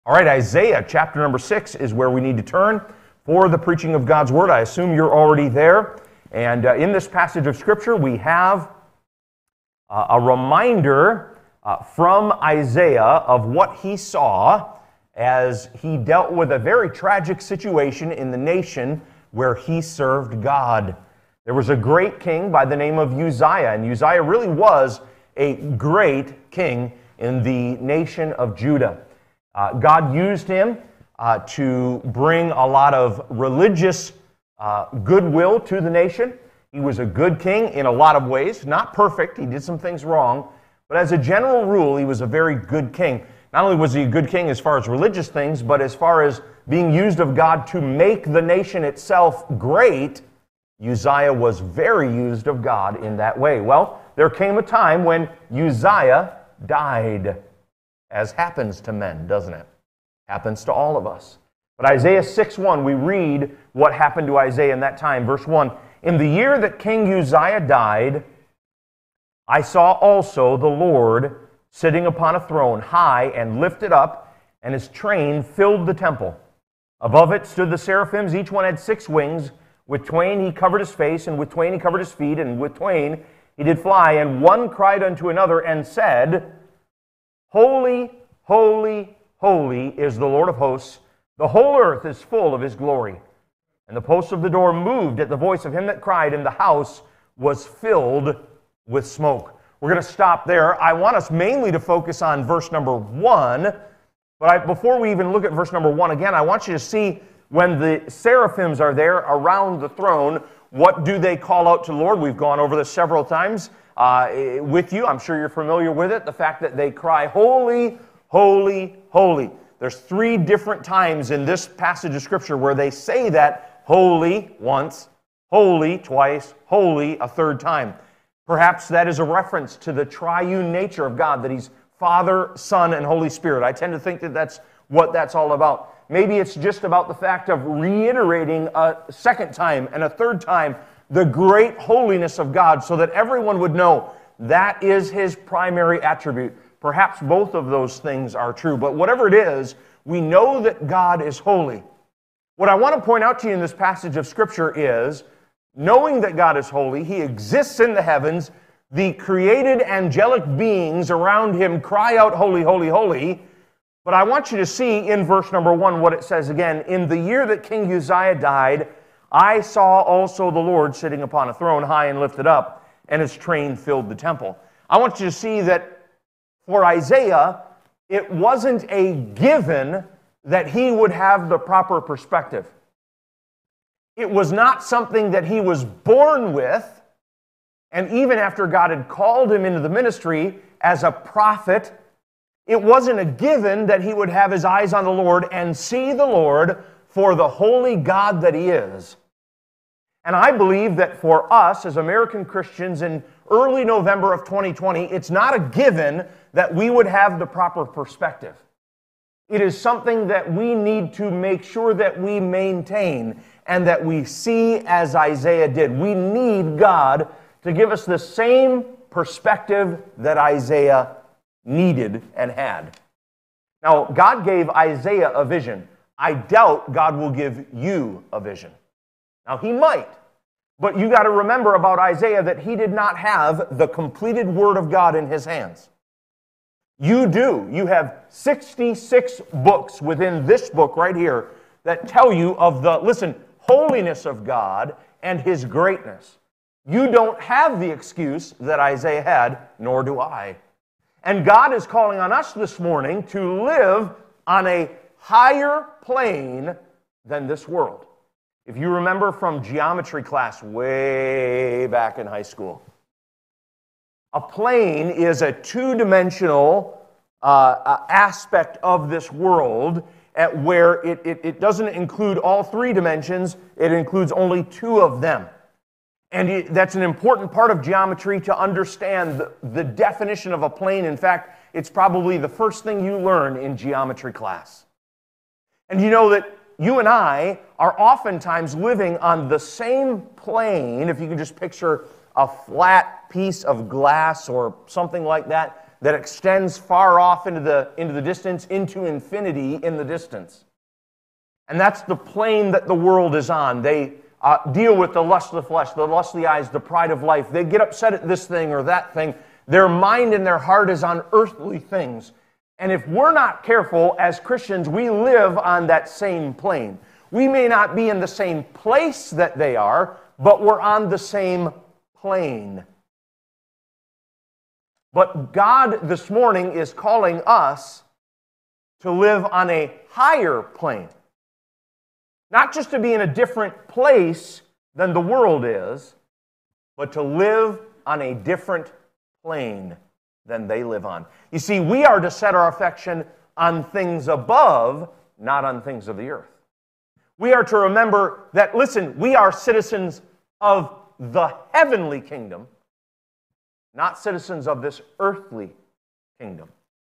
All right, Isaiah chapter number 6 is where we need to turn for the preaching of God's Word. I assume you're already there. And in this passage of Scripture, we have a reminder from Isaiah of what he saw as he dealt with a very tragic situation in the nation where he served God. There was a great king by the name of Uzziah, and Uzziah really was a great king in the nation of Judah. God used him to bring a lot of religious goodwill to the nation. He was a good king in a lot of ways, not perfect. He did some things wrong, but as a general rule, he was a very good king. Not only was he a good king as far as religious things, but as far as being used of God to make the nation itself great, Uzziah was very used of God in that way. Well, there came a time when Uzziah died, as happens to men, doesn't it? Happens to all of us. But Isaiah 6:1, we read what happened to Isaiah in that time. Verse 1, "In the year that King Uzziah died, I saw also the Lord sitting upon a throne, high and lifted up, and his train filled the temple. Above it stood the seraphims, each one had 6 wings. With twain he covered his face, and with twain he covered his feet, and with twain he did fly. And one cried unto another and said, Holy, holy, holy is the Lord of hosts. The whole earth is full of his glory. And the posts of the door moved at the voice of him that cried, and the house was filled with smoke." We're going to stop there. I want us mainly to focus on verse number 1. But before we even look at verse number 1 again, I want you to see when the seraphims are there around the throne, what do they call out to the Lord? We've gone over this several times with you. I'm sure you're familiar with it. The fact that they cry, "Holy, holy, holy." There's 3 different times in this passage of Scripture where they say that holy once, holy twice, holy a third time. Perhaps that is a reference to the triune nature of God, that He's Father, Son, and Holy Spirit. I tend to think that that's what that's all about. Maybe it's just about the fact of reiterating a second time and a third time the great holiness of God so that everyone would know that is His primary attribute. Perhaps both of those things are true, but whatever it is, we know that God is holy. What I want to point out to you in this passage of Scripture is, knowing that God is holy, He exists in the heavens, the created angelic beings around Him cry out, "Holy, holy, holy." But I want you to see in verse number 1 what it says again. "In the year that King Uzziah died, I saw also the Lord sitting upon a throne, high and lifted up, and his train filled the temple." I want you to see that for Isaiah, it wasn't a given that he would have the proper perspective. It was not something that he was born with, and even after God had called him into the ministry as a prophet, it wasn't a given that he would have his eyes on the Lord and see the Lord for the holy God that He is. And I believe that for us as American Christians in early November of 2020, it's not a given that we would have the proper perspective. It is something that we need to make sure that we maintain and that we see as Isaiah did. We need God to give us the same perspective that Isaiah needed and had. Now, God gave Isaiah a vision. I doubt God will give you a vision. Now, He might, but you got to remember about Isaiah that he did not have the completed Word of God in his hands. You do. You have 66 books within this book right here that tell you of the, holiness of God and His greatness. You don't have the excuse that Isaiah had, nor do I. And God is calling on us this morning to live on a higher plane than this world. If you remember from geometry class way back in high school, a plane is a 2-dimensional aspect of this world where it doesn't include all 3 dimensions, it includes only 2 of them. And that's an important part of geometry to understand the definition of a plane. In fact, it's probably the first thing you learn in geometry class. And you know that you and I are oftentimes living on the same plane, if you can just picture a flat piece of glass or something like that. that extends far off into the distance, into infinity in the distance. And that's the plane that the world is on. They deal with the lust of the flesh, the lust of the eyes, the pride of life. They get upset at this thing or that thing. Their mind and their heart is on earthly things. And if we're not careful as Christians, we live on that same plane. We may not be in the same place that they are, but we're on the same plane. But God this morning is calling us to live on a higher plane. Not just to be in a different place than the world is, but to live on a different plane than they live on. You see, we are to set our affection on things above, not on things of the earth. We are to remember that, listen, we are citizens of the heavenly kingdom, not citizens of this earthly kingdom.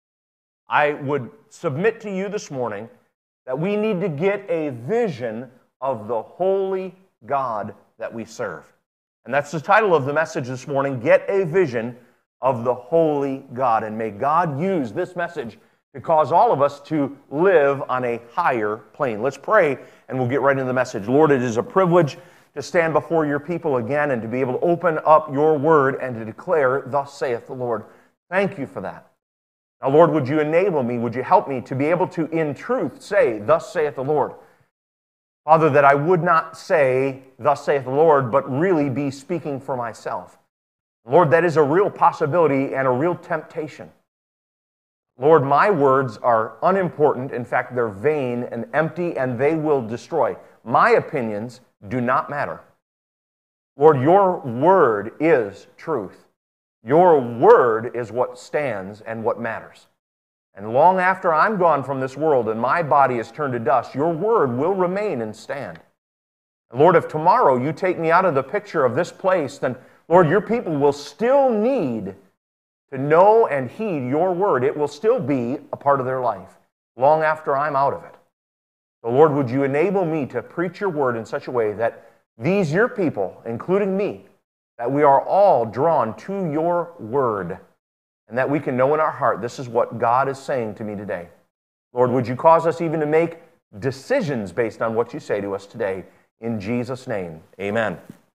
I would submit to you this morning that we need to get a vision of the holy God that we serve. And that's the title of the message this morning, Get a Vision of the Holy God. And may God use this message to cause all of us to live on a higher plane. Let's pray, and we'll get right into the message. Lord, it is a privilege to stand before your people again and to be able to open up your word and to declare, thus saith the Lord. Thank you for that. Now, Lord, would you enable me, would you help me to be able to, in truth, say, thus saith the Lord. Father, that I would not say, thus saith the Lord, but really be speaking for myself. Lord, that is a real possibility and a real temptation. Lord, my words are unimportant. In fact, they're vain and empty, and they will destroy. My opinions do not matter. Lord, your word is truth. Your word is what stands and what matters. And long after I'm gone from this world and my body is turned to dust, your word will remain and stand. And Lord, if tomorrow you take me out of the picture of this place, then, Lord, your people will still need to know and heed your word. It will still be a part of their life long after I'm out of it. So, Lord, would you enable me to preach your word in such a way that these, your people, including me, that we are all drawn to your word, and that we can know in our heart, this is what God is saying to me today. Lord, would you cause us even to make decisions based on what you say to us today? In Jesus' name, amen.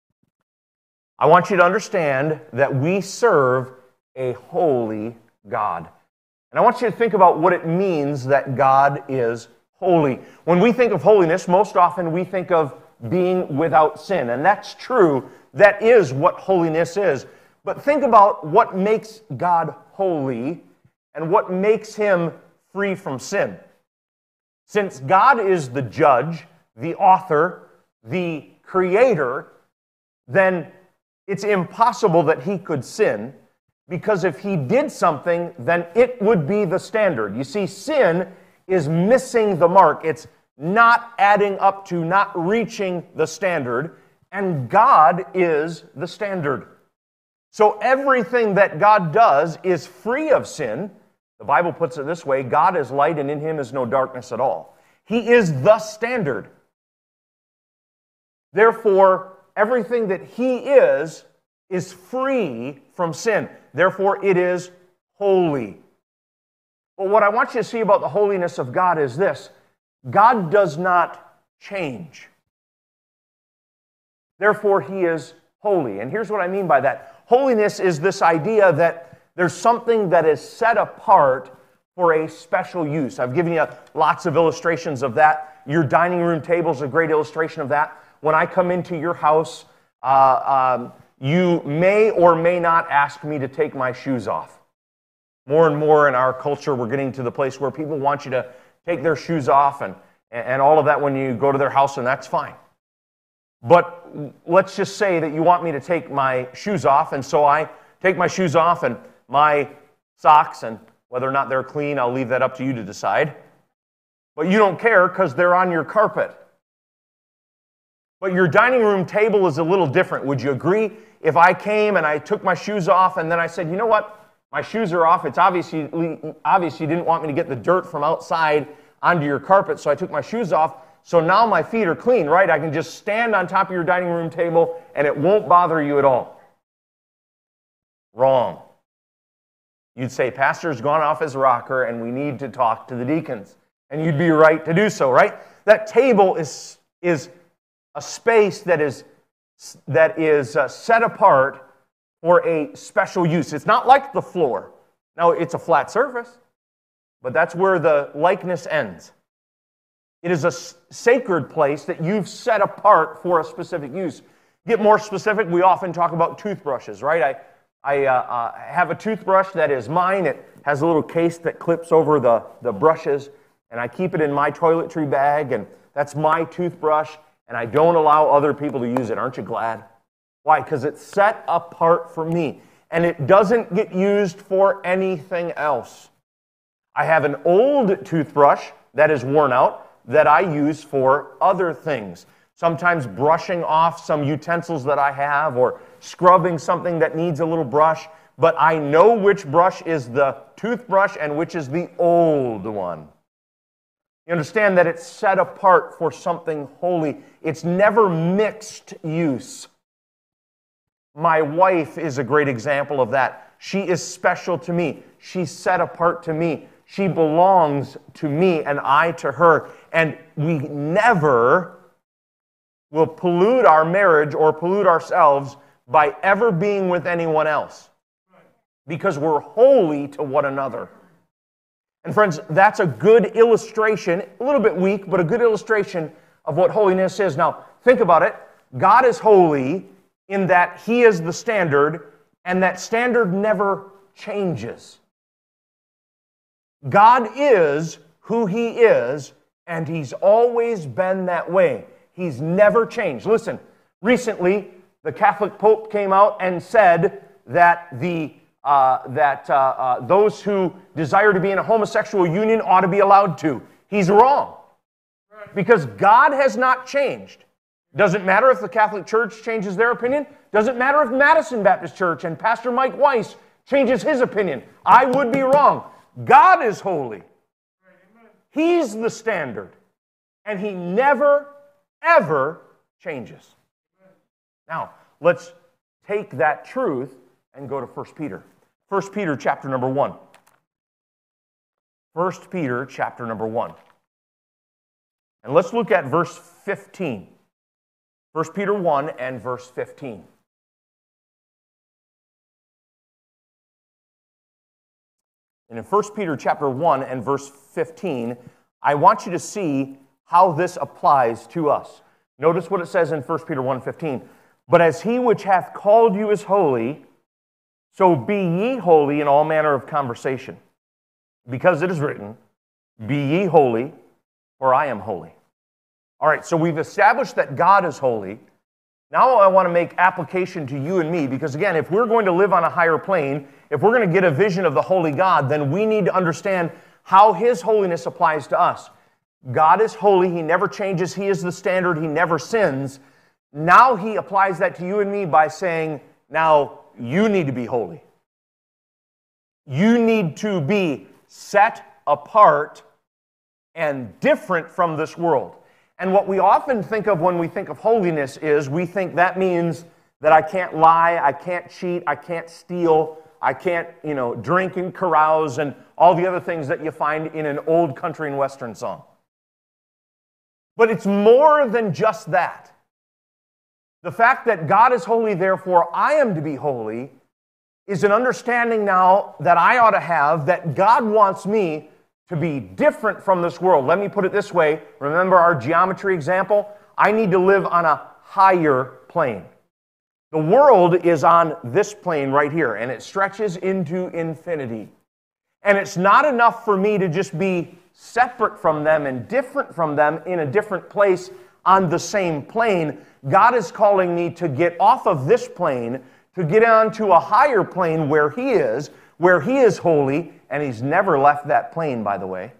I want you to understand that we serve a holy God. And I want you to think about what it means that God is holy. When we think of holiness, most often we think of being without sin, and that's true. That is what holiness is. But think about what makes God holy and what makes him free from sin. Since God is the judge, the author, the creator, then it's impossible that he could sin, because if he did something, then it would be the standard. You see, sin is missing the mark. It's not adding up to, not reaching the standard. And God is the standard. So everything that God does is free of sin. The Bible puts it this way, God is light and in him is no darkness at all. He is the standard. Therefore, everything that he is free from sin. Therefore, it is holy. But what I want you to see about the holiness of God is this. God does not change. Therefore, he is holy. And here's what I mean by that. Holiness is this idea that there's something that is set apart for a special use. I've given you lots of illustrations of that. Your dining room table is a great illustration of that. When I come into your house, you may or may not ask me to take my shoes off. More and more in our culture, we're getting to the place where people want you to take their shoes off and all of that when you go to their house, and that's fine. But let's just say that you want me to take my shoes off, and so I take my shoes off and my socks, and whether or not they're clean, I'll leave that up to you to decide. But you don't care because they're on your carpet. But your dining room table is a little different. Would you agree? If I came and I took my shoes off and then I said, you know what? My shoes are off. It's obvious you didn't want me to get the dirt from outside onto your carpet, so I took my shoes off. So now my feet are clean, right? I can just stand on top of your dining room table and it won't bother you at all. Wrong. You'd say, Pastor's gone off his rocker and we need to talk to the deacons. And you'd be right to do so, right? That table is a space that is set apart for a special use. It's not like the floor. Now, it's a flat surface, but that's where the likeness ends. It is a sacred place that you've set apart for a specific use. Get more specific, we often talk about toothbrushes, right? I have a toothbrush that is mine. It has a little case that clips over the brushes, and I keep it in my toiletry bag, and that's my toothbrush, and I don't allow other people to use it. Aren't you glad? Why? Because it's set apart for me, and it doesn't get used for anything else. I have an old toothbrush that is worn out that I use for other things. Sometimes brushing off some utensils that I have or scrubbing something that needs a little brush, but I know which brush is the toothbrush and which is the old one. You understand that it's set apart for something holy. It's never mixed use. My wife is a great example of that. She is special to me. She's set apart to me. She belongs to me and I to her. And we never will pollute our marriage or pollute ourselves by ever being with anyone else. Because we're holy to one another. And friends, that's a good illustration, a little bit weak, but a good illustration of what holiness is. Now, think about it. God is holy in that He is the standard, and that standard never changes. God is who He is, and He's always been that way. He's never changed. Listen, recently, the Catholic Pope came out and said that those who desire to be in a homosexual union ought to be allowed to. He's wrong. Because God has not changed. Doesn't matter if the Catholic Church changes their opinion. Doesn't matter if Madison Baptist Church and Pastor Mike Weiss changes his opinion. I would be wrong. God is holy. He's the standard. And He never, ever changes. Now, let's take that truth and go to 1 Peter. 1 Peter chapter number 1. 1 Peter chapter number 1. And let's look at verse 15. 1 Peter 1 and verse 15. And in 1 Peter chapter 1 and verse 15, I want you to see how this applies to us. Notice what it says in 1 Peter 1:15. But as He which hath called you is holy, so be ye holy in all manner of conversation. Because it is written, be ye holy, for I am holy. All right, so we've established that God is holy. Now I want to make application to you and me, because again, if we're going to live on a higher plane, if we're going to get a vision of the holy God, then we need to understand how His holiness applies to us. God is holy. He never changes. He is the standard. He never sins. Now He applies that to you and me by saying, now you need to be holy. You need to be set apart and different from this world. And what we often think of when we think of holiness is we think that means that I can't lie, I can't cheat, I can't steal, I can't, drink and carouse and all the other things that you find in an old country and western song. But it's more than just that. The fact that God is holy, therefore I am to be holy, is an understanding now that I ought to have that God wants me to be different from this world. Let me put it this way. Remember our geometry example? I need to live on a higher plane. The world is on this plane right here, and it stretches into infinity. And it's not enough for me to just be separate from them and different from them in a different place on the same plane. God is calling me to get off of this plane, to get onto a higher plane where He is holy, and He's never left that plane, by the way,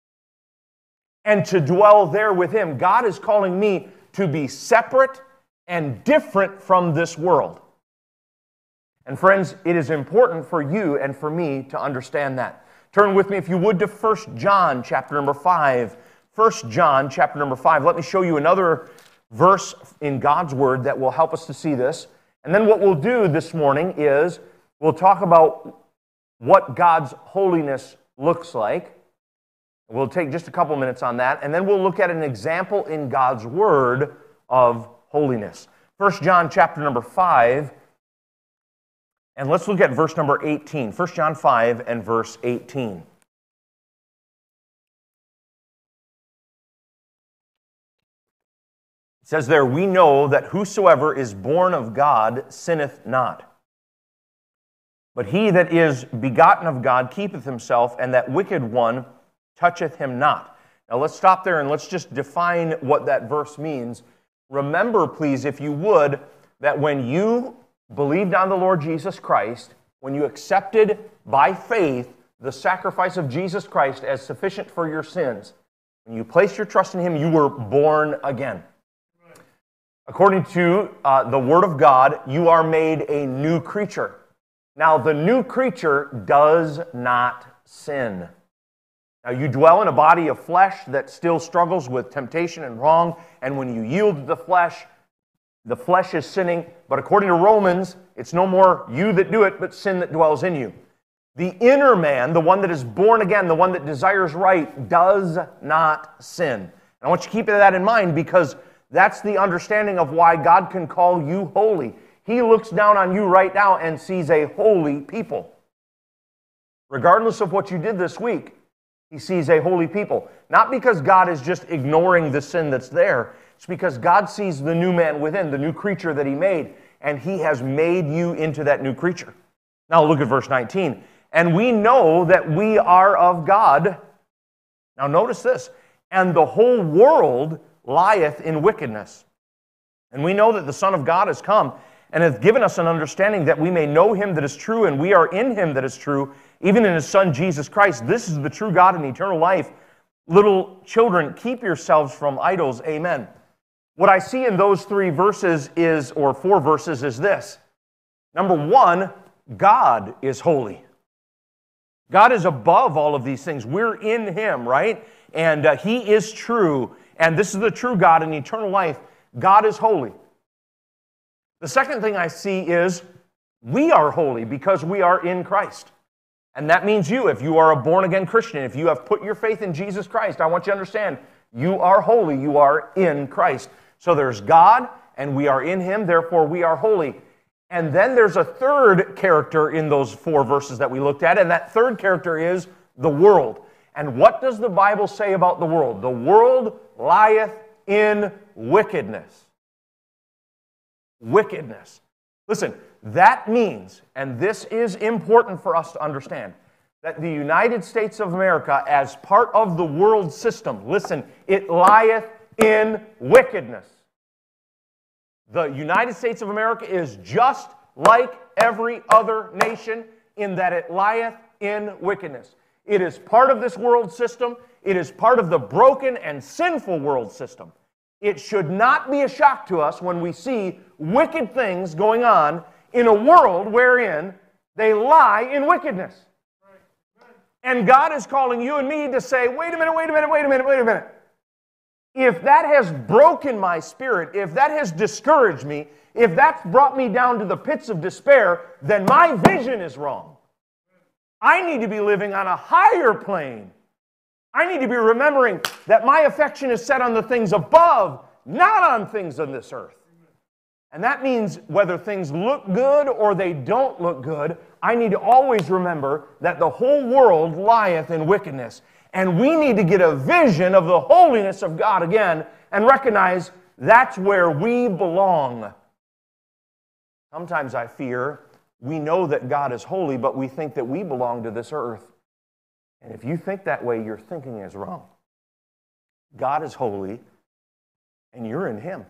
and to dwell there with Him. God is calling me to be separate and different from this world. And friends, it is important for you and for me to understand that. Turn with me, if you would, to 1 John chapter number 5. 1 John chapter number 5. Let me show you another verse in God's Word that will help us to see this. And then what we'll do this morning is we'll talk about what God's holiness looks like. We'll take just a couple minutes on that, and then we'll look at an example in God's Word of holiness. 1 John chapter number 5, and let's look at verse number 18. 1 John 5 and verse 18. It says there, "We know that whosoever is born of God sinneth not. But he that is begotten of God keepeth himself, and that wicked one toucheth him not." Now let's stop there and let's just define what that verse means. Remember, please, if you would, that when you believed on the Lord Jesus Christ, when you accepted by faith the sacrifice of Jesus Christ as sufficient for your sins, when you placed your trust in Him, you were born again. According to the Word of God, you are made a new creature. Now, the new creature does not sin. Now, you dwell in a body of flesh that still struggles with temptation and wrong, and when you yield to the flesh is sinning. But according to Romans, it's no more you that do it, but sin that dwells in you. The inner man, the one that is born again, the one that desires right, does not sin. And I want you to keep that in mind, because that's the understanding of why God can call you holy. He looks down on you right now and sees a holy people. Regardless of what you did this week, He sees a holy people. Not because God is just ignoring the sin that's there. It's because God sees the new man within, the new creature that He made, and He has made you into that new creature. Now look at verse 19. "And we know that we are of God." Now notice this. "And the whole world lieth in wickedness. And we know that the Son of God is come, and hath given us an understanding that we may know Him that is true, and we are in Him that is true, even in His Son Jesus Christ. This is the true God and eternal life. Little children, keep yourselves from idols." Amen. What I see in those 3 verses is, or 4 verses, is this. Number 1, God is holy. God is above all of these things. We're in Him, right? And He is true. And this is the true God and eternal life. God is holy. The second thing I see is we are holy because we are in Christ. And that means you, if you are a born-again Christian, if you have put your faith in Jesus Christ, I want you to understand, you are holy, you are in Christ. So there's God, and we are in Him, therefore we are holy. And then there's a third character in those 4 verses that we looked at, and that third character is the world. And what does the Bible say about the world? The world lieth in wickedness. Wickedness. Listen, that means, and this is important for us to understand, that the United States of America, as part of the world system, listen, it lieth in wickedness. The United States of America is just like every other nation in that it lieth in wickedness. It is part of this world system. It is part of the broken and sinful world system. It should not be a shock to us when we see wicked things going on in a world wherein they lie in wickedness. And God is calling you and me to say, wait a minute. If that has broken my spirit, if that has discouraged me, if that's brought me down to the pits of despair, then my vision is wrong. I need to be living on a higher plane. I need to be remembering that my affection is set on the things above, not on things on this earth. And that means whether things look good or they don't look good, I need to always remember that the whole world lieth in wickedness. And we need to get a vision of the holiness of God again and recognize that's where we belong. Sometimes I fear we know that God is holy, but we think that we belong to this earth. And if you think that way, your thinking is wrong. God is holy, and you're in Him.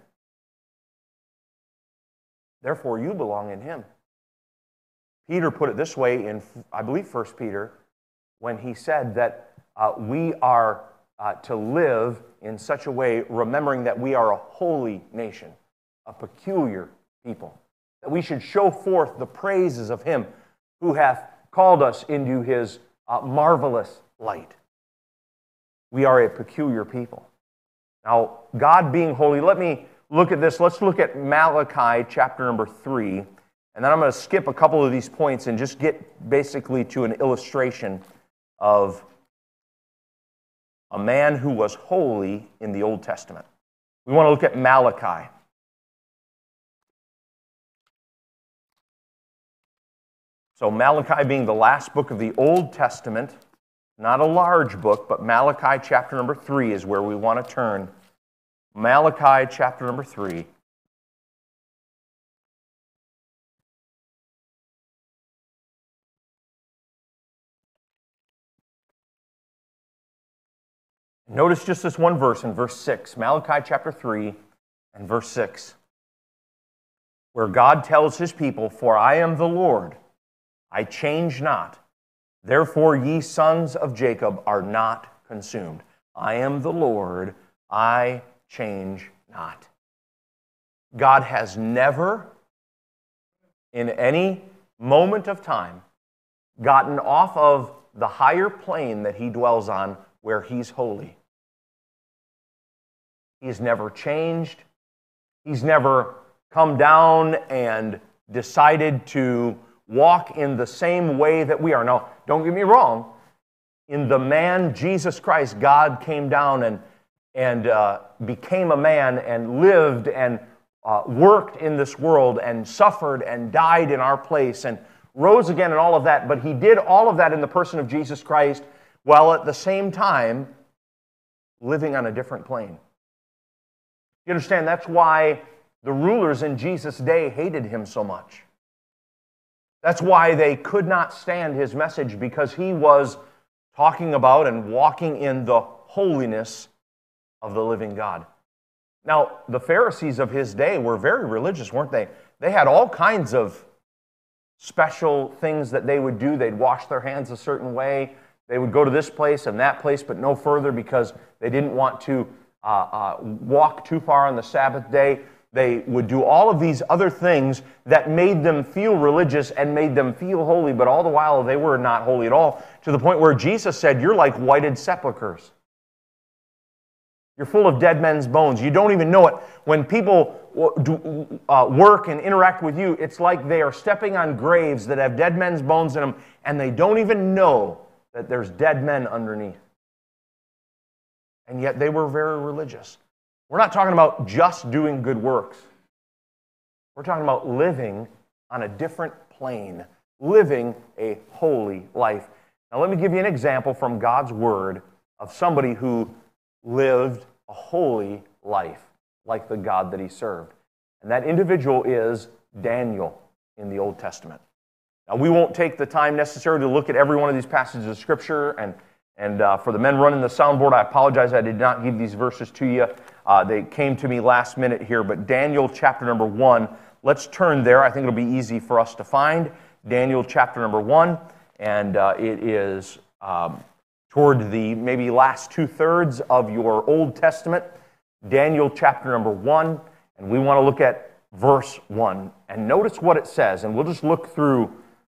Therefore, you belong in Him. Peter put it this way in, I believe, 1 Peter, when he said that we are to live in such a way, remembering that we are a holy nation, a peculiar people, that we should show forth the praises of Him who hath called us into His marvelous light. We are a peculiar people. Now, God being holy, let me look at this. Let's look at Malachi chapter number 3, And then I'm going to skip a couple of these points and just get basically to an illustration of a man who was holy in the Old Testament. We want to look at Malachi. So Malachi being the last book of the Old Testament, not a large book, but Malachi chapter number 3 is where we want to turn. Malachi chapter number 3. Notice just this one verse in verse 6, Malachi chapter 3 and verse 6, where God tells his people, "For I am the Lord, I change not. Therefore ye sons of Jacob are not consumed. I am the Lord, I change not." God has never, in any moment of time, gotten off of the higher plane that he dwells on where he's holy. He's never changed. He's never come down and decided to walk in the same way that we are. Now, don't get me wrong. In the man Jesus Christ, God came down and became a man and lived and worked in this world and suffered and died in our place and rose again and all of that. But he did all of that in the person of Jesus Christ while at the same time living on a different plane. You understand? That's why the rulers in Jesus' day hated him so much. That's why they could not stand his message, because he was talking about and walking in the holiness of the living God. Now, the Pharisees of his day were very religious, weren't they? They had all kinds of special things that they would do. They'd wash their hands a certain way. They would go to this place and that place, but no further, because they didn't want to walk too far on the Sabbath day. They would do all of these other things that made them feel religious and made them feel holy, but all the while they were not holy at all, to the point where Jesus said, "You're like whited sepulchres. You're full of dead men's bones. You don't even know it. When people work and interact with you, it's like they are stepping on graves that have dead men's bones in them, and they don't even know that there's dead men underneath." And yet they were very religious. We're not talking about just doing good works. We're talking about living on a different plane, living a holy life. Now let me give you an example from God's Word of somebody who lived a holy life like the God that he served. And that individual is Daniel in the Old Testament. Now we won't take the time necessary to look at every one of these passages of Scripture, and for the men running the soundboard, I apologize I did not give these verses to you. They came to me last minute here, but Daniel chapter number 1, let's turn there. I think it'll be easy for us to find. Daniel chapter number 1, and it is toward the maybe last 2/3 of your Old Testament. Daniel chapter number 1, and we want to look at verse 1. And notice what it says, and we'll just look through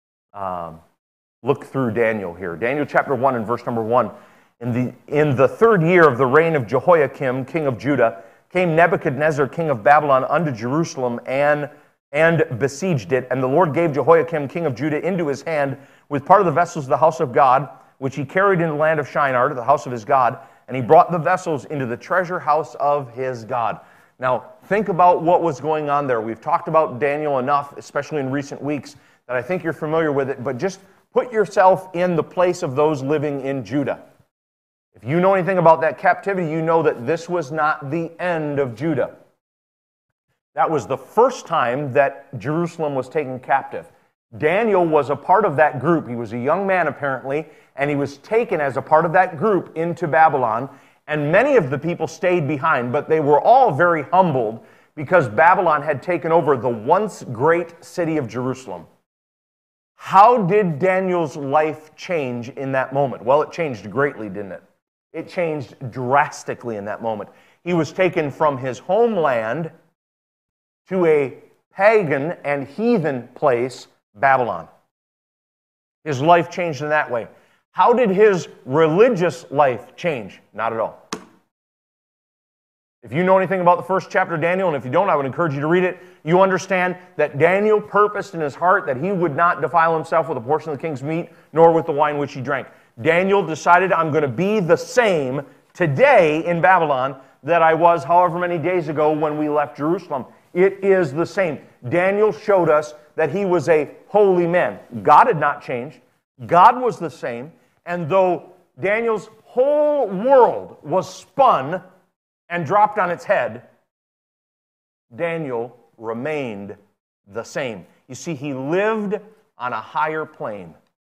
Daniel here. Daniel chapter 1 and verse number 1. In the third year of the reign of Jehoiakim, king of Judah, came Nebuchadnezzar, king of Babylon, unto Jerusalem and besieged it. And the Lord gave Jehoiakim, king of Judah, into his hand with part of the vessels of the house of God, which he carried in the land of Shinar, to the house of his God. And he brought the vessels into the treasure house of his God. Now, think about what was going on there. We've talked about Daniel enough, especially in recent weeks, that I think you're familiar with it. But just put yourself in the place of those living in Judah. If you know anything about that captivity, you know that this was not the end of Judah. That was the first time that Jerusalem was taken captive. Daniel was a part of that group. He was a young man, apparently, and he was taken as a part of that group into Babylon. And many of the people stayed behind, but they were all very humbled because Babylon had taken over the once great city of Jerusalem. How did Daniel's life change in that moment? Well, it changed greatly, didn't it? It changed drastically in that moment. He was taken from his homeland to a pagan and heathen place, Babylon. His life changed in that way. How did his religious life change? Not at all. If you know anything about the first chapter of Daniel, and if you don't, I would encourage you to read it, you understand that Daniel purposed in his heart that he would not defile himself with a portion of the king's meat, nor with the wine which he drank. Daniel decided, I'm going to be the same today in Babylon that I was however many days ago when we left Jerusalem. It is the same. Daniel showed us that he was a holy man. God had not changed. God was the same. And though Daniel's whole world was spun and dropped on its head, Daniel remained the same. You see, he lived on a higher plane.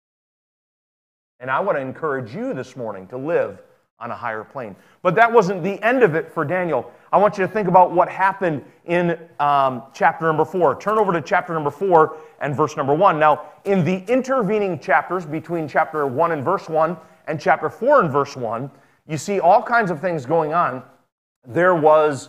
And I want to encourage you this morning to live on a higher plane. But that wasn't the end of it for Daniel. I want you to think about what happened in chapter number 4. Turn over to chapter number 4 and verse number 1. Now, in the intervening chapters between chapter 1 and verse 1 and chapter 4 and verse 1, you see all kinds of things going on. There was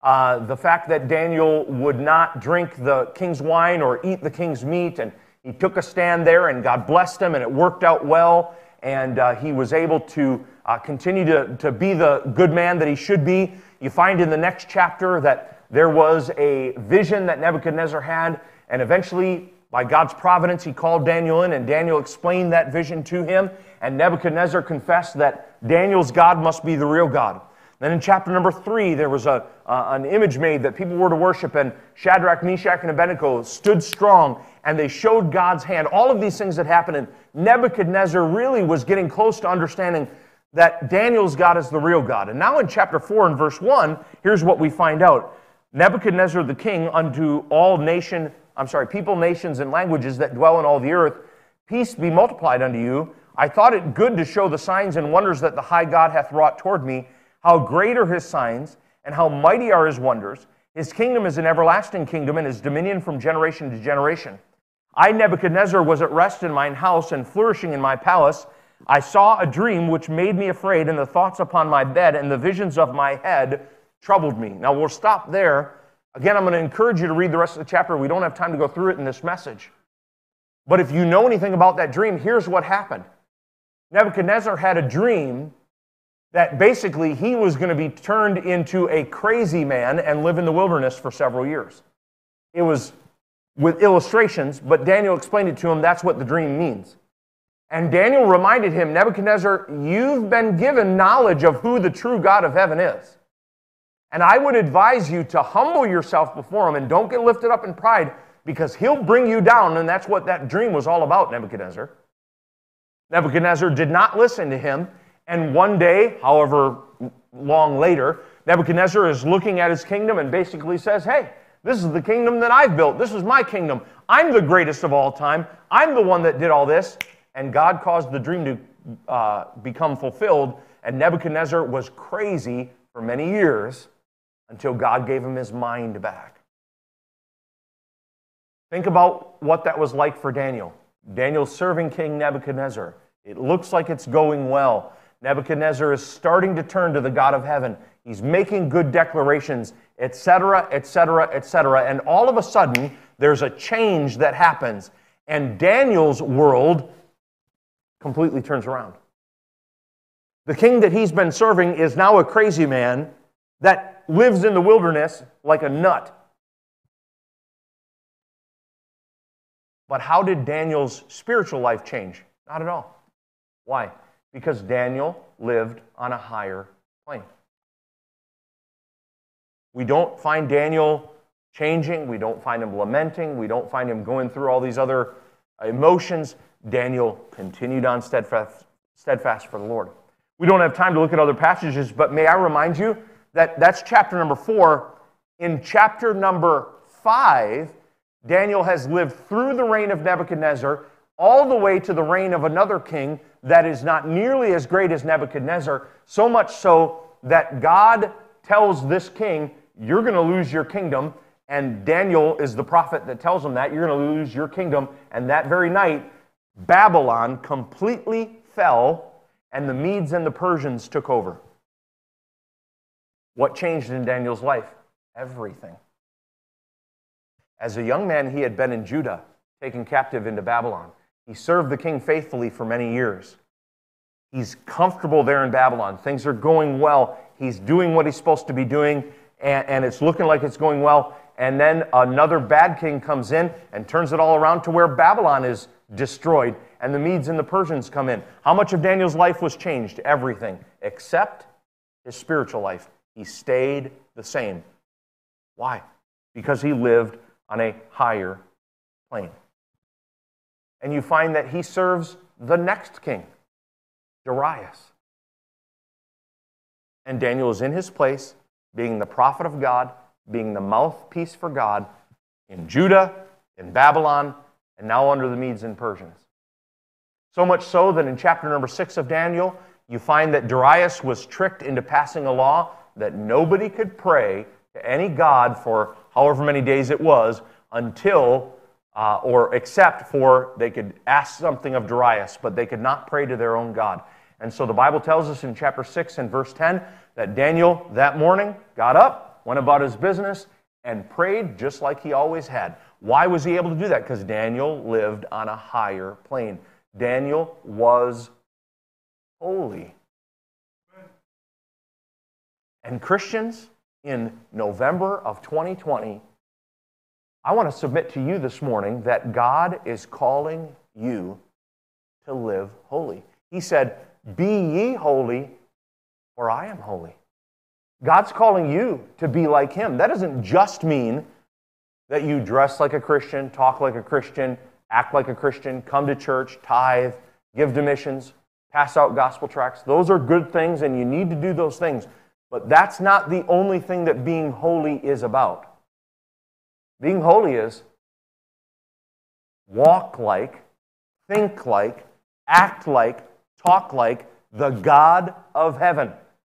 the fact that Daniel would not drink the king's wine or eat the king's meat, and he took a stand there, and God blessed him, and it worked out well, and he was able to continue to be the good man that he should be. You find in the next chapter that there was a vision that Nebuchadnezzar had, and eventually, by God's providence, he called Daniel in, and Daniel explained that vision to him, and Nebuchadnezzar confessed that Daniel's God must be the real God. Then in chapter number 3, there was an image made that people were to worship, and Shadrach, Meshach, and Abednego stood strong, and they showed God's hand. All of these things that happened, and Nebuchadnezzar really was getting close to understanding that Daniel's God is the real God. And now in chapter 4 and verse 1, here's what we find out. Nebuchadnezzar the king unto all people, nations, and languages that dwell in all the earth, peace be multiplied unto you. I thought it good to show the signs and wonders that the high God hath wrought toward me. How great are his signs, and how mighty are his wonders. His kingdom is an everlasting kingdom, and his dominion from generation to generation. I, Nebuchadnezzar, was at rest in mine house, and flourishing in my palace. I saw a dream which made me afraid, and the thoughts upon my bed and the visions of my head troubled me. Now, we'll stop there. Again, I'm going to encourage you to read the rest of the chapter. We don't have time to go through it in this message. But if you know anything about that dream, here's what happened. Nebuchadnezzar had a dream that basically he was going to be turned into a crazy man and live in the wilderness for several years. It was with illustrations, but Daniel explained it to him. That's what the dream means. And Daniel reminded him, Nebuchadnezzar, you've been given knowledge of who the true God of heaven is. And I would advise you to humble yourself before him and don't get lifted up in pride, because he'll bring you down, and that's what that dream was all about, Nebuchadnezzar. Nebuchadnezzar did not listen to him. And one day, however long later, Nebuchadnezzar is looking at his kingdom and basically says, hey, this is the kingdom that I've built. This is my kingdom. I'm the greatest of all time. I'm the one that did all this. And God caused the dream to become fulfilled. And Nebuchadnezzar was crazy for many years until God gave him his mind back. Think about what that was like for Daniel. Daniel serving King Nebuchadnezzar. It looks like it's going well. Nebuchadnezzar is starting to turn to the God of heaven. He's making good declarations, etc., etc., etc. And all of a sudden, there's a change that happens. And Daniel's world completely turns around. The king that he's been serving is now a crazy man that lives in the wilderness like a nut. But how did Daniel's spiritual life change? Not at all. Why? Because Daniel lived on a higher plane. We don't find Daniel changing. We don't find him lamenting. We don't find him going through all these other emotions. Daniel continued on steadfast for the Lord. We don't have time to look at other passages, but may I remind you that that's chapter number 4. In chapter number 5, Daniel has lived through the reign of Nebuchadnezzar all the way to the reign of another king that is not nearly as great as Nebuchadnezzar, so much so that God tells this king, you're going to lose your kingdom, and Daniel is the prophet that tells him that, you're going to lose your kingdom, and that very night, Babylon completely fell, and the Medes and the Persians took over. What changed in Daniel's life? Everything. As a young man, he had been in Judah, taken captive into Babylon. He served the king faithfully for many years. He's comfortable there in Babylon. Things are going well. He's doing what he's supposed to be doing, and it's looking like it's going well. And then another bad king comes in and turns it all around to where Babylon is destroyed, and the Medes and the Persians come in. How much of Daniel's life was changed? Everything, except his spiritual life. He stayed the same. Why? Because he lived on a higher plane. And you find that he serves the next king, Darius. And Daniel is in his place, being the prophet of God, being the mouthpiece for God in Judah, in Babylon, and now under the Medes and Persians. So much so that in chapter number 6 of Daniel, you find that Darius was tricked into passing a law that nobody could pray to any god for however many days it was until, or except for, they could ask something of Darius, but they could not pray to their own God. And so the Bible tells us in chapter 6 and verse 10 that Daniel that morning got up, went about his business, and prayed just like he always had. Why was he able to do that? Because Daniel lived on a higher plane. Daniel was holy. And Christians, in November of 2020, I want to submit to you this morning that God is calling you to live holy. He said, "Be ye holy, for I am holy." God's calling you to be like Him. That doesn't just mean that you dress like a Christian, talk like a Christian, act like a Christian, come to church, tithe, give to missions, pass out gospel tracts. Those are good things, and you need to do those things. But that's not the only thing that being holy is about. Being holy is walk like, think like, act like, talk like the God of heaven.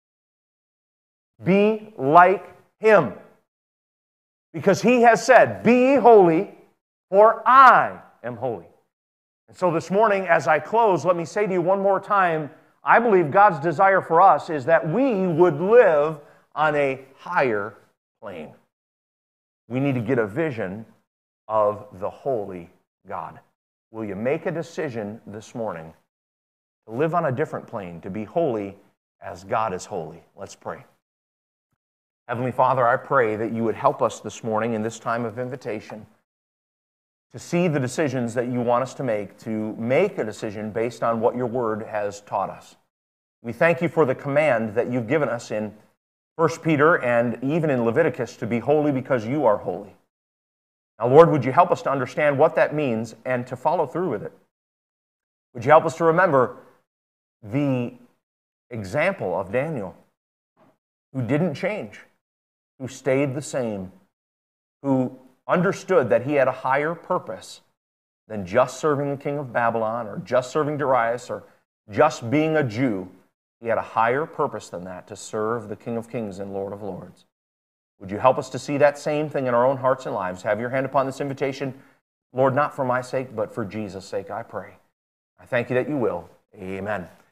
Be like Him. Because He has said, "Be ye holy, for I am holy." And so this morning, as I close, let me say to you one more time, I believe God's desire for us is that we would live on a higher plane. We need to get a vision of the holy God. Will you make a decision this morning to live on a different plane, to be holy as God is holy? Let's pray. Heavenly Father, I pray that you would help us this morning in this time of invitation to see the decisions that you want us to make a decision based on what your word has taught us. We thank you for the command that you've given us in 1 Peter and even in Leviticus to be holy because you are holy. Now, Lord, would you help us to understand what that means and to follow through with it? Would you help us to remember the example of Daniel, who didn't change, who stayed the same, who understood that he had a higher purpose than just serving the king of Babylon or just serving Darius or just being a Jew. He had a higher purpose than that, to serve the King of Kings and Lord of Lords. Would you help us to see that same thing in our own hearts and lives? Have your hand upon this invitation. Lord, not for my sake, but for Jesus' sake, I pray. I thank you that you will. Amen.